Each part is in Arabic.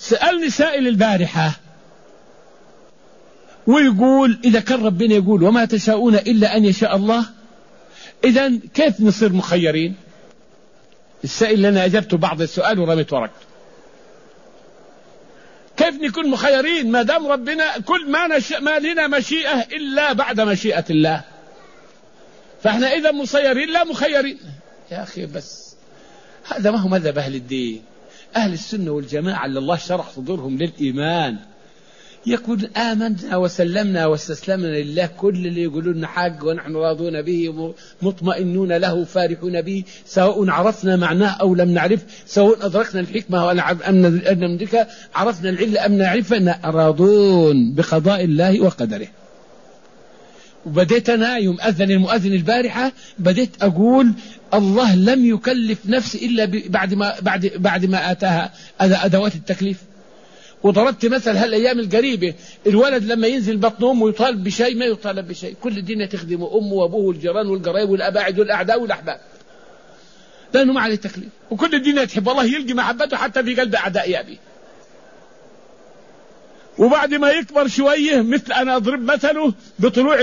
سألني سائل البارحة ويقول إذا كان ربنا يقول وما تشاءون إلا أن يشاء الله، إذن كيف نصير مخيرين؟ السائل اللي أنا أجبته بعض السؤال ورميت ورقته. كيف نكون مخيرين ما دام ربنا كل ما لنا مشيئة إلا بعد مشيئة الله؟ فإحنا إذا مسيرين لا مخيرين. يا أخي بس هذا ما هو مذهب أهل الدين. أهل السنة والجماعة اللي الله شرح صدورهم للإيمان يقول آمنا وسلمنا واستسلمنا لله، كل اللي يقولون حق ونحن راضون به مطمئنون له فارحون به، سواء عرفنا معناه أو لم نعرف، سواء أدركنا الحكمة أم ندركها، عرفنا العلة أم نعرفها، راضون بقضاء الله وقدره. وبديت أنا يوم أذن المؤذن البارحة بديت أقول الله لم يكلف نفسي إلا بعد ما آتاها أدوات التكليف. وضربت مثل هالأيام القريبة الولد لما ينزل بطن أمه يطالب بشيء ما يطالب بشيء، كل الدنيا تخدم أمه وأبوه والجيران والقرايب والأباعد والأعداء والأحباب لأنه ما عليه تكليف، وكل الدنيا تحب الله يلقي محبته حتى في قلب أعداء أبيه. وبعد ما يكبر شوية مثل أنا أضرب مثله بطلوع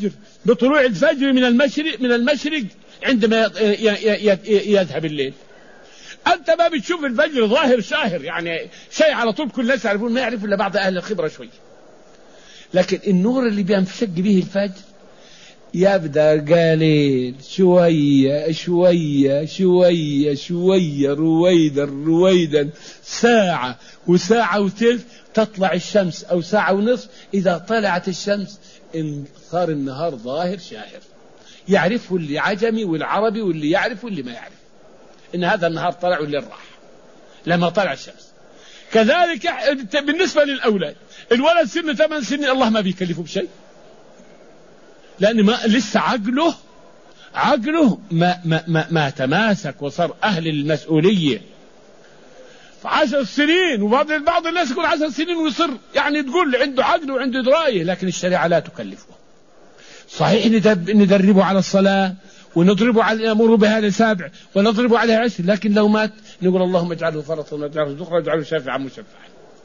الفجر من المشرق عندما يذهب الليل. أنت ما بتشوف الفجر ظاهر شاهر يعني شيء على طول كل الناس يعرفون، ما يعرف إلا بعض أهل الخبرة شوية. لكن النور اللي بينفشق به الفجر يبدأ قليل شوية شوية شوية شوية رويدا ساعة وساعة وثلث تطلع الشمس أو ساعة ونصف. إذا طلعت الشمس صار النهار ظاهر شاهر، يعرفه اللي عجمي والعربي واللي يعرف واللي ما يعرف إن هذا النهار طلع والليل راح لما طلع الشمس. كذلك بالنسبة للأولاد، الولد سن 8 سنين الله ما بيكلفه بشيء لأن ما لسه عقله ما تماسك وصار أهل المسؤولية. 10 سنين وبعض الناس يقول 10 سنين ويصر يعني تقول عنده عقل وعنده دراية، لكن الشريعة لا تكلفه. صحيح ندربه على الصلاة ونضربه على الأمور بها 7 ونضربه عليها 10، لكن لو مات نقول اللهم اجعله فرطا واجعله ذخرا واجعله شافعا مشفعا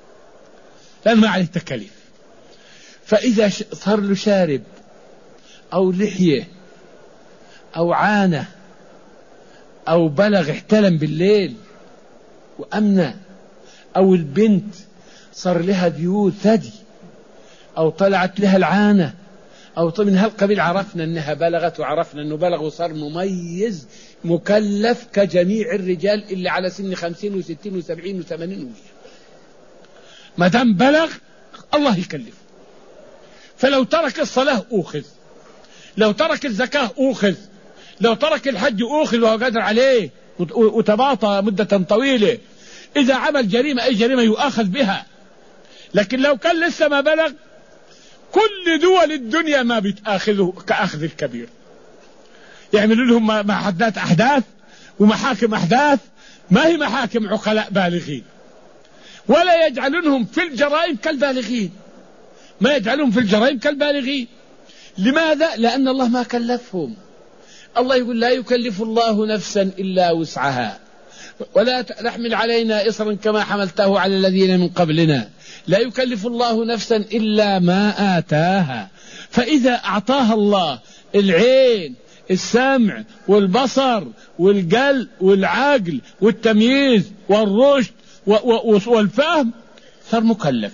لأن ما عليه تكاليف. فإذا صار له شارب أو لحية أو عانة أو بلغ احتلم بالليل وأمنة، أو البنت صار لها ذيول ثدي أو طلعت لها العانة أو من هالقبيل، عرفنا أنها بلغت وعرفنا أنه بلغ وصار مميز مكلف كجميع الرجال اللي على سن 50 و60 و70 و80 ما دام بلغ الله يكلف. فلو ترك الصلاة أوخذ، لو ترك الزكاة أوخذ، لو ترك الحج أوخذ وهو قادر عليه وتباطى مدة طويلة. إذا عمل جريمة أي جريمة يؤاخذ بها. لكن لو كان لسه ما بلغ كل دول الدنيا ما بتأخذه كأخذ الكبير، يعملوا لهم محدات أحداث ومحاكم أحداث ما هي محاكم عقلاء بالغين، ولا يجعلونهم في الجرائم كالبالغين، ما يجعلهم في الجرائم كالبالغين. لماذا؟ لأن الله ما كلفهم. الله يقول لا يكلف الله نفسا إلا وسعها ولا تحمل علينا إصرا كما حملته على الذين من قبلنا. لا يكلف الله نفسا إلا ما آتاها. فإذا أعطاها الله العين السمع والبصر والقلب والعقل والتمييز والرشد والفهم صار مكلف.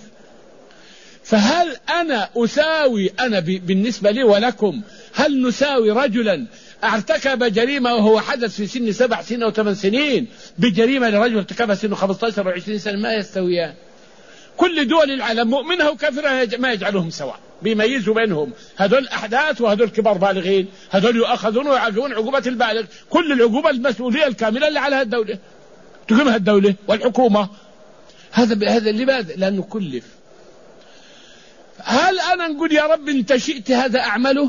فهل أنا أساوي بالنسبة لي ولكم هل نساوي رجلا ارتكب جريمة وهو حدث في سن 7 سنين أو 8 سنين بجريمة لرجل ارتكبها سنه 15 أو 20 سنة؟ ما يستويان. كل دول العالم مؤمنها وكافرها ما يجعلهم سواء، بيميزوا بينهم هذول أحداث وهذول كبار بالغين، هذول يؤخذون ويعاقبون عقوبة البالغ، كل العقوبة المسؤولية الكاملة اللي على الدولة تقومها الدولة والحكومة. هذا لماذا؟ لأنه كلف. هل أنا نقول يا رب أنت شئت هذا أعمله؟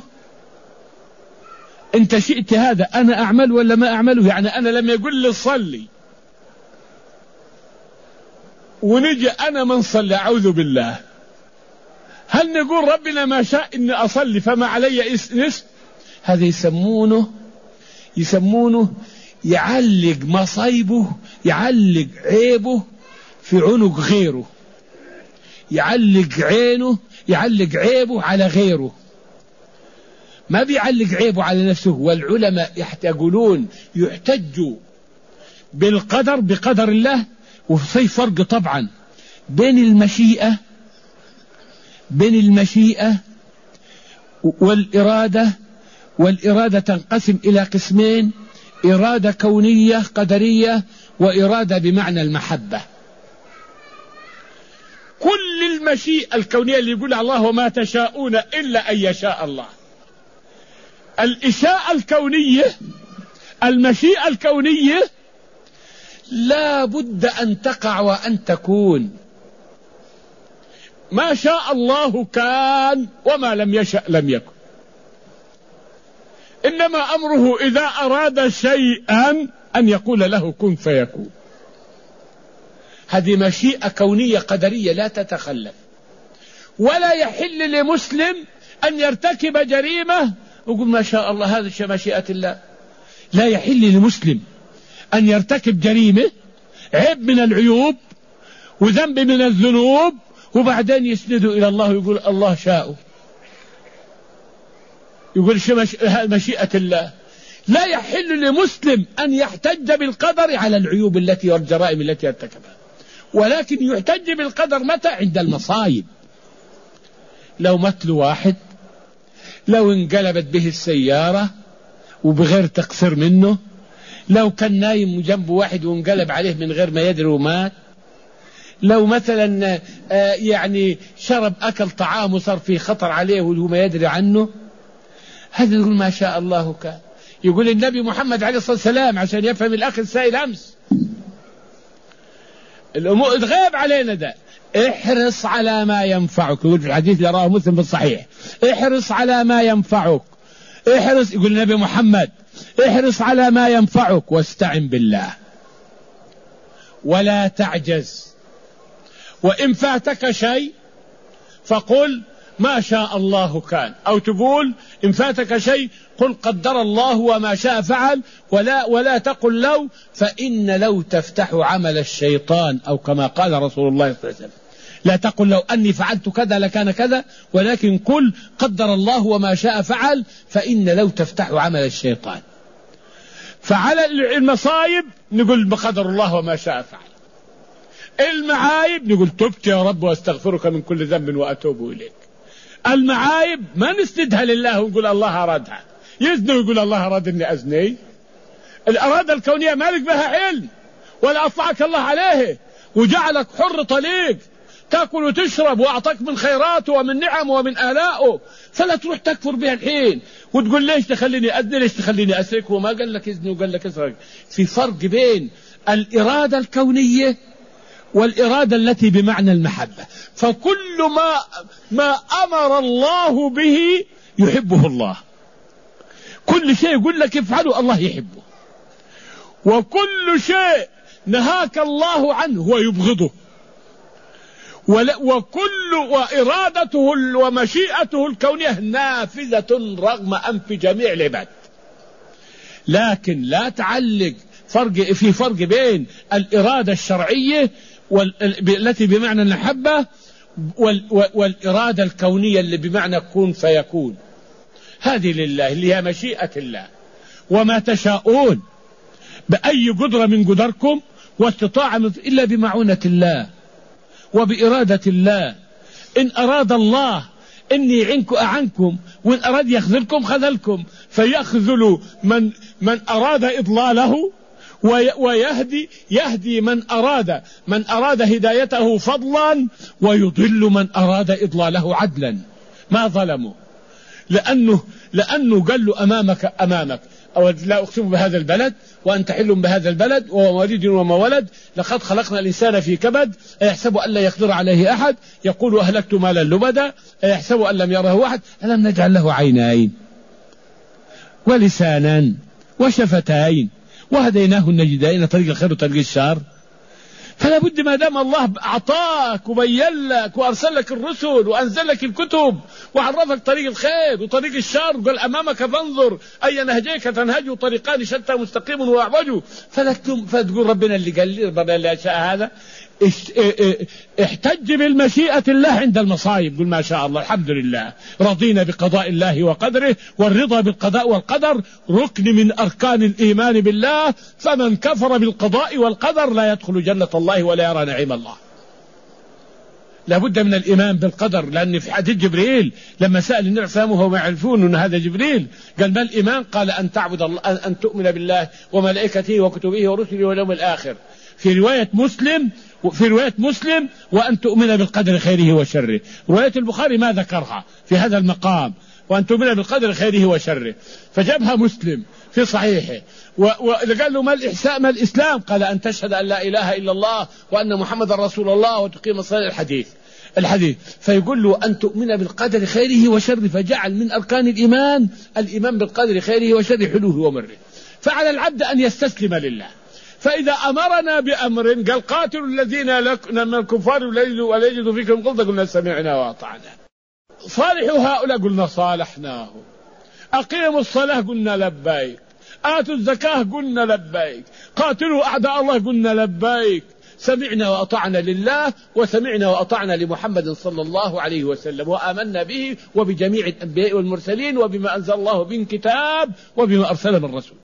أنت شئت هذا أنا أعمل ولا ما أعمله؟ يعني أنا لما يقول لي صلي ونجي أنا من صلي أعوذ بالله، هل نقول ربنا ما شاء إني أصلي فما علي نصف؟ هذا يسمونه يعلق مصيبه، يعلق عيبه في عنق غيره، يعلق عيبه على غيره، ما بيعلق عيبه على نفسه. والعلماء يقولون يحتج بالقدر بقدر الله. وفي فرق طبعا بين المشيئة والإرادة. والإرادة تنقسم إلى قسمين: إرادة كونية قدرية، وإرادة بمعنى المحبة. كل المشيئة الكونية اللي يقول الله وما تشاءون إلا أن يشاء الله، المشيئة الكونية لا بد أن تقع وأن تكون. ما شاء الله كان، وما لم يشأ لم يكن. إنما أمره إذا أراد شيئا أن يقول له كن فيكون. هذه مشيئة كونية قدرية لا تتخلف. ولا يحل لمسلم أن يرتكب جريمة ويقول ما شاء الله هذا مشيئة الله. لا يحل لمسلم أن يرتكب جريمة، عيب من العيوب وذنب من الذنوب، وبعدين يسنده إلى الله ويقول الله شاء، يقول مشيئة الله. لا يحل لمسلم أن يحتج بالقدر على العيوب التي والجرائم التي ارتكبها، ولكن يحتج بالقدر متى؟ عند المصائب. لو مت واحد، لو انقلبت به السيارة وبغير تقصير منه، لو كان نايم جنبه واحد وانقلب عليه من غير ما يدري ومات، لو مثلا يعني شرب أكل طعام وصار فيه خطر عليه وهو ما يدري عنه، هذا يقول ما شاء الله كان. يقول النبي محمد عليه الصلاة والسلام عشان يفهم الأخ السائل أمس، الأمور تغيب علينا ده، احرص على ما ينفعك. يقول في الحديث اللي رواه مسلم بالصحيح احرص على ما ينفعك، احرص. يقول النبي محمد احرص على ما ينفعك واستعن بالله ولا تعجز. وإن فاتك شيء فقل ما شاء الله كان، أو تقول إن فاتك شيء قل قدر الله وما شاء فعل، ولا تقل لو، فإن لو تفتح عمل الشيطان، أو كما قال رسول الله صلى الله عليه وسلم لا تقل لو أني فعلت كذا لكان كذا، ولكن قل قدر الله وما شاء فعل، فإن لو تفتح عمل الشيطان. فعلى المصايب نقول بقدر الله وما شاء فعل، المعايب نقول تبت يا رب واستغفرك من كل ذنب وأتوب إليك. المعايب ما نسندها لله ونقول الله أرادها، يزني ويقول الله أراد إني أزني. الإرادة الكونية مالك بها علم، ولا أطلعك الله عليه وجعلك حر طليق تأكل وتشرب، وأعطاك من خيراته ومن نعمه ومن آلائه، فلا تروح تكفر بها الحين وتقول ليش تخليني أزني، ليش تخليني أسرك، وما قال لك إذني وقال لك اسرق. في فرق بين الإرادة الكونية والإرادة التي بمعنى المحبة. فكل ما أمر الله به يحبه الله، كل شيء يقول لك افعله الله يحبه، وكل شيء نهاك الله عنه هو يبغضه، وإرادته ومشيئته الكونية نافذة رغم أنف جميع العباد. لكن لا تعلق في فرق بين الإرادة الشرعية التي بمعنى المحبة والإرادة الكونية اللي بمعنى كن فيكون. هذه لله اللي هي مشيئة الله. وما تشاءون بأي قدرة من قدركم واستطاع إلا بمعونة الله وبإرادة الله. إن أراد الله إن يعنك أعنكم، وإن أراد يخذلكم خذلكم، فيخذل من أراد إضلاله، يهدي من أراد هدايته فضلا، ويضل من أراد إضلاله عدلا. ما ظلموا، لأنه قال له أمامك أو لا أقسم بهذا البلد وأنت حل بهذا البلد ووالد وما ولد، لقد خلقنا الإنسان في كبد، أيحسب أن لا يقدر عليه أحد، يقول أهلكت مالا لبدا، أيحسب أن لم يره أحد، ألم نجعل له عينين ولسانا وشفتين وهديناه النجدين، طريق الخير وطريق الشر. فلا بد ما دام الله أعطاك وبين لك وأرسل لك الرسل وأنزل لك الكتب وعرفك طريق الخير وطريق الشر، وقال أمامك فانظر أي نهجيك تنهج طريقان شتى مستقيم وأعوج، فتقول ربنا اللي قال لي، ربنا اللي أشاء هذا. احتج بالمشيئة الله عند المصائب، قل ما شاء الله الحمد لله، رضينا بقضاء الله وقدره، والرضا بالقضاء والقدر ركن من أركان الإيمان بالله، فمن كفر بالقضاء والقدر لا يدخل جنة الله ولا يرى نعيم الله. لابد من الإيمان بالقدر، لأن في حديث جبريل لما سأل النبي صلى الله عليه وسلم وهم يعرفون أن هذا جبريل، قال ما الإيمان؟ قال أن تعبد الله، أن تؤمن بالله وملائكته وكتبه ورسله واليوم الآخر. في رواية مسلم وأن تؤمن بالقدر خيره وشره. رواية البخاري ما ذكرها في هذا المقام، وأن تؤمن بالقدر خيره وشره، فجابها مسلم في صحيحه. وقال له ما الإسلام؟ قال أن تشهد أن لا إله إلا الله وأن محمد رسول الله وتقيم الصلاة. الحديث فيقول له أن تؤمن بالقدر خيره وشره، فجعل من أركان الإيمان بالقدر خيره وشره حلوه ومره. فعلى العبد أن يستسلم لله. فإذا أمرنا بأمر قال قاتلوا الذين من الكفار ولا يجدوا فيكم غلظة قلنا سمعنا وأطعنا. صالحوا هؤلاء قلنا صالحناه. أقيموا الصلاة قلنا لبيك. آتوا الزكاة قلنا لبيك. قاتلوا أعداء الله قلنا لبيك. سمعنا وأطعنا لله، وسمعنا وأطعنا لمحمد صلى الله عليه وسلم، وآمنا به وبجميع الأنبياء والمرسلين وبما أنزل الله من كتاب وبما أرسل من رسول.